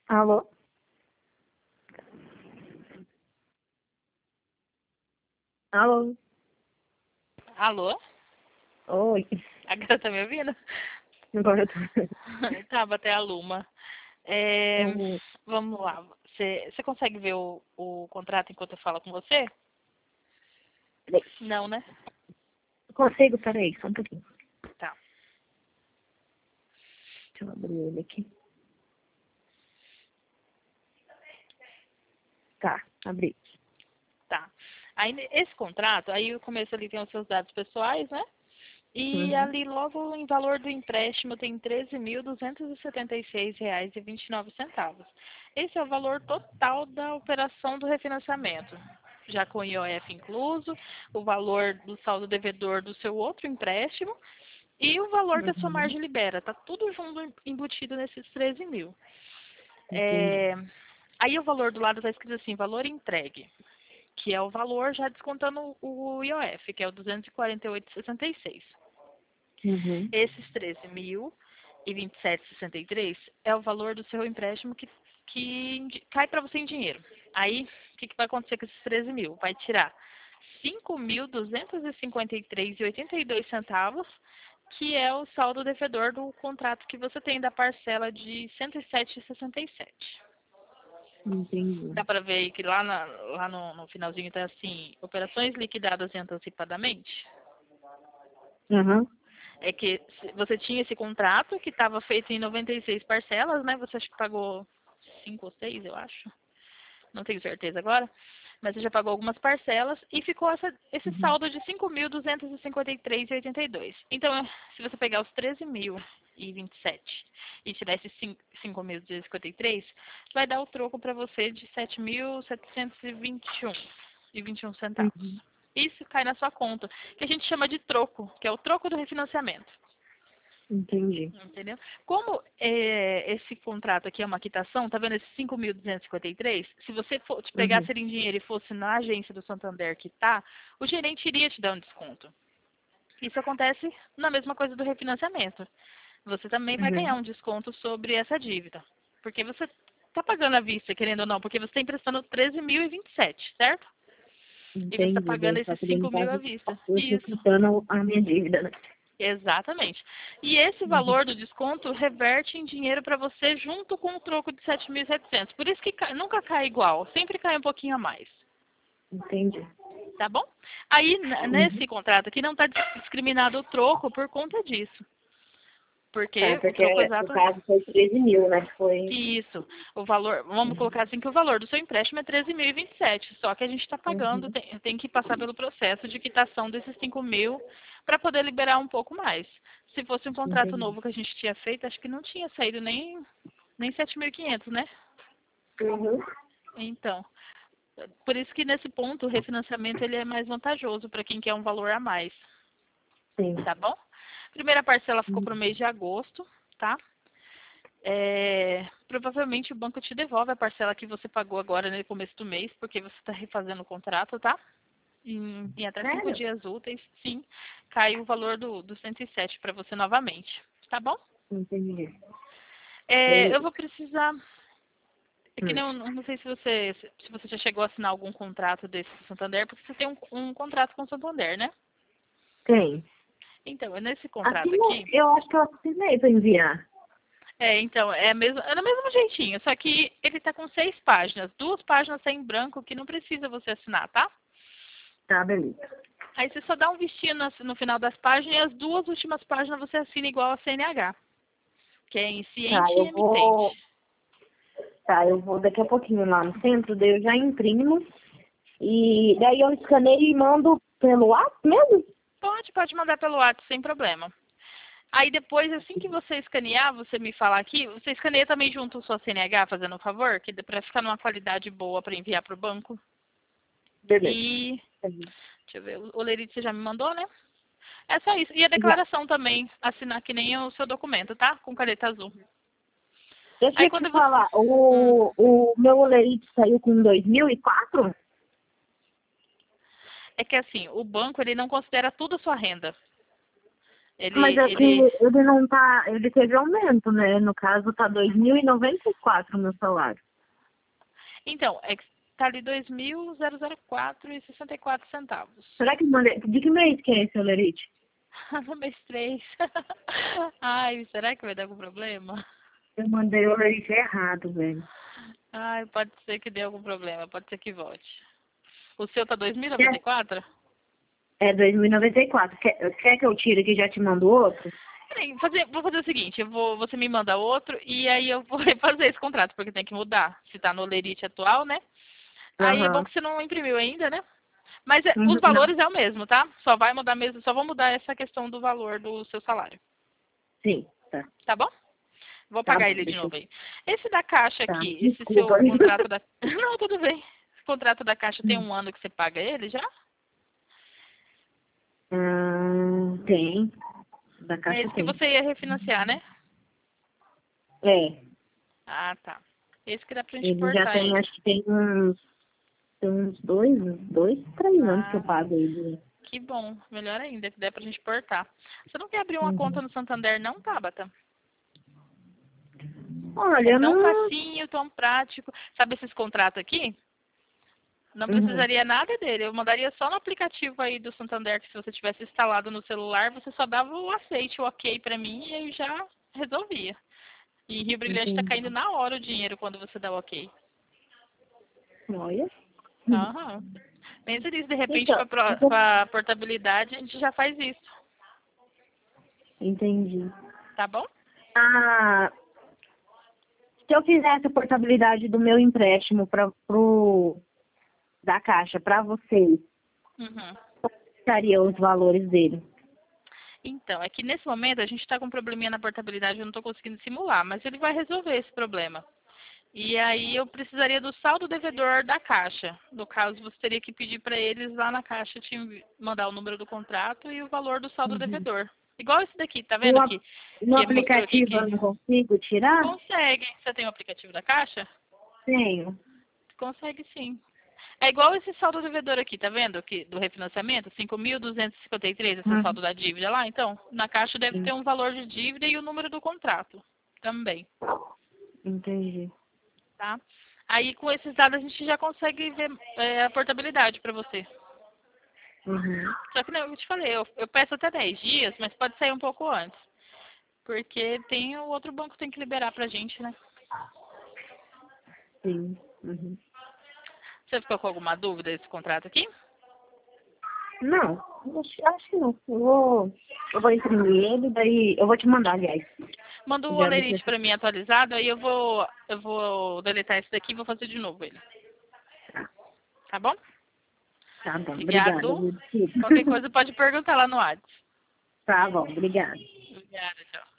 Alô? Alô? Alô? Oi. Agora tá me ouvindo? Agora eu tô. Tá, até a Luma. É, Hum, vamos lá. Você consegue ver o contrato enquanto eu falo com você? peraí. Não, né? Consigo? Peraí, só um pouquinho. Tá. Deixa eu abrir ele aqui. Tá, abri. Tá. Aí, esse contrato, aí o começo ali tem os seus dados pessoais, né? E Uhum. ali logo em valor do empréstimo tem R$ 13.276,29. Esse é o valor total da operação do refinanciamento, já com o IOF incluso, o valor do saldo devedor do seu outro empréstimo e o valor que a sua Uhum. margem libera. Tá tudo junto embutido nesses 13 mil. Entendi. Aí o valor do lado está escrito assim, valor entregue, que é o valor já descontando o IOF, que é o 248,66. Uhum. Esses 13.027,63 é o valor do seu empréstimo que cai para você em dinheiro. Aí, o que vai acontecer com esses 13 mil? Vai tirar 5.253,82 que é o saldo devedor do contrato que você tem da parcela de 107,67. Entendi. Dá para ver aí que lá no finalzinho está assim, operações liquidadas antecipadamente. Uhum. É que você tinha esse contrato que estava feito em 96 parcelas, né? Você acha que pagou 5 ou 6, eu acho. Não tenho certeza agora. Mas você já pagou algumas parcelas e ficou esse Uhum. saldo de 5.253,82. Então, se você pegar os 13.027 e tirar esses 5.253, vai dar o troco para você de 7.721,21 centavos. Uhum. Isso cai na sua conta, que a gente chama de troco, que é o troco do refinanciamento. Entendi. Entendeu? Como esse contrato aqui é uma quitação, tá vendo esses 5.253? Se você te Uhum. pegasse ele em dinheiro e fosse na agência do Santander quitar, o gerente iria te dar um desconto. Isso acontece na mesma coisa do refinanciamento. Você também vai ganhar Uhum. um desconto sobre essa dívida. Porque você está pagando à vista, querendo ou não, porque você está emprestando 13.027, certo? E você está Entendi. pagando Daí só esses que daí, no 5.000 à caso, vista. eu tô Isso. quitando a minha dívida, né? Exatamente. E esse Uhum. valor do desconto reverte em dinheiro para você junto com o troco de 7.700. Por isso que nunca cai igual, sempre cai um pouquinho a mais. Entendi. Tá bom? Aí, nesse Uhum. contrato aqui, não está discriminado o troco por conta disso. Tá, Porque o porque troco no exato. caso foi 13 mil, né? Foi. Isso. O valor, vamos Uhum. colocar assim que o valor do seu empréstimo é 13.027. Só que a gente está pagando, Uhum. tem que passar pelo processo de quitação desses 5.000 para poder liberar um pouco mais. Se fosse um contrato Entendi. novo que a gente tinha feito, acho que não tinha saído nem 7.500, né? Uhum. Então, por isso que nesse ponto o refinanciamento ele é mais vantajoso para quem quer um valor a mais, Sim. tá bom? Primeira parcela ficou para o Uhum. mês de agosto, tá? Provavelmente o banco te devolve a parcela que você pagou agora no começo do mês, porque você está refazendo o contrato, tá? Em até 5 Sério? dias úteis, sim, cai o valor do 107 para você novamente, tá bom? Entendi. Eu Beleza. vou precisar. É que Hum. não sei se você já chegou a assinar algum contrato desse com o Santander, porque você tem um contrato com o Santander, né? Tem. Então, é nesse Aqui contrato aqui. eu acho que eu assinei pra enviar. Então, é do mesmo jeitinho, só que ele tá com 6 páginas. 2 páginas tá em branco que não precisa você assinar, tá? Tá, beleza. Aí você só dá um vistinho no final das páginas e as 2 últimas páginas você assina igual a CNH, que é Tá, iniciante e eu vou. emitente. Tá, eu vou daqui a pouquinho lá no centro, daí eu já imprimo. E daí eu escaneio e mando pelo WhatsApp mesmo? Pode mandar pelo WhatsApp sem problema. Aí depois, assim que você escanear, você me falar aqui, você escaneia também junto a sua CNH, fazendo um favor, que para ficar numa qualidade boa para enviar para o banco. Beleza. E, deixa eu ver, o Lerite você já me mandou, né? É só isso. E a Já. declaração também, assinar que nem o seu documento, tá? Com caneta azul. Deixa Aí eu te quando você... falar, Hum, o meu Olerite saiu com 2004. é que assim, o banco ele não considera tudo a sua renda. Mas é que Ele, ele não tá, ele teve aumento, né? No caso, tá 2.094 o meu salário. então, é que tá ali 2.004,64 centavos. Será que eu mandei, de que mês que é esse Olerite? No mês 3. Ai, será que vai dar algum problema? Eu mandei o Olerite errado, velho. Ai, pode ser que dê algum problema, pode ser que volte. O seu tá É, 2.094? é 2.094. Quer que eu tire aqui e já te mando outro? Peraí, vou fazer o seguinte, você me manda outro e aí eu vou refazer esse contrato, porque tem que mudar. Se tá no Lerite atual, né? Aí é bom Aham. que você não imprimiu ainda, né? Mas os Uhum, não. valores é o mesmo, tá? Só vai mudar mesmo, só vou mudar essa questão do valor do seu salário. Sim, tá. Tá bom? Vou Tá pagar bom, ele de deixa eu... novo aí. Esse da Caixa Tá, aqui, esse desculpa. seu contrato da... Não, tudo bem. Esse contrato da Caixa tem um ano que você paga ele já? Tem. Da É caixa esse que tem. você ia refinanciar, né? É. Ah, tá. Esse que dá pra gente Ele já portar tem, ele. acho que tem uns 3 que eu Ah, pago ele. que bom. Melhor ainda, que dá pra gente portar. Você não quer abrir uma conta Uhum. no Santander não, Tabata? É Olha, tão não. facinho, tão prático. Sabe esses contratos aqui? Não Uhum. precisaria nada dele. Eu mandaria só no aplicativo aí do Santander, que se você tivesse instalado no celular, você só dava o aceite, o ok pra mim, e aí já resolvia. E Rio Brilhante tá Entendi. caindo na hora o dinheiro quando você dá o ok. Olha. Aham. Pensa nisso, de repente, Então, pra portabilidade, a gente já faz isso. entendi. Tá bom? Ah, se eu fizesse a portabilidade do meu empréstimo da Caixa para vocês, Uhum. estaria os valores dele? Então, é que nesse momento a gente está com um probleminha na portabilidade, eu não estou conseguindo simular, mas ele vai resolver esse problema. E aí eu precisaria do saldo devedor da Caixa. No caso, você teria que pedir para eles lá na Caixa te mandar o número do contrato e o valor do saldo Uhum. devedor. Igual esse daqui, tá vendo No, no que mostrou aqui aplicativo eu que não consigo tirar? consegue. Você tem o aplicativo da Caixa? Tenho. Consegue sim. É igual esse saldo devedor aqui, tá vendo? Que, do refinanciamento, 5.253, esse é o Uhum. saldo da dívida lá. Então, na Caixa deve ter um valor de dívida e o número do contrato também, Entendi. tá? Aí, com esses dados, a gente já consegue ver a portabilidade para você. Uhum. Só que, não, eu te falei, eu peço até 10 dias, mas pode sair um pouco antes. Porque tem o outro banco que tem que liberar pra gente, né? Sim. Uhum. Você ficou com alguma dúvida desse contrato aqui? Não, acho que não. Eu vou imprimir ele, daí eu vou te mandar, aliás. Manda o Já vi que olerite pra mim atualizado, aí eu vou deletar esse daqui e vou fazer de novo ele. tá. Tá bom? Tá bom, obrigada, Obrigado. viu? Desculpa. Qualquer coisa pode perguntar lá no WhatsApp. Tá bom, obrigada. Obrigada, tchau.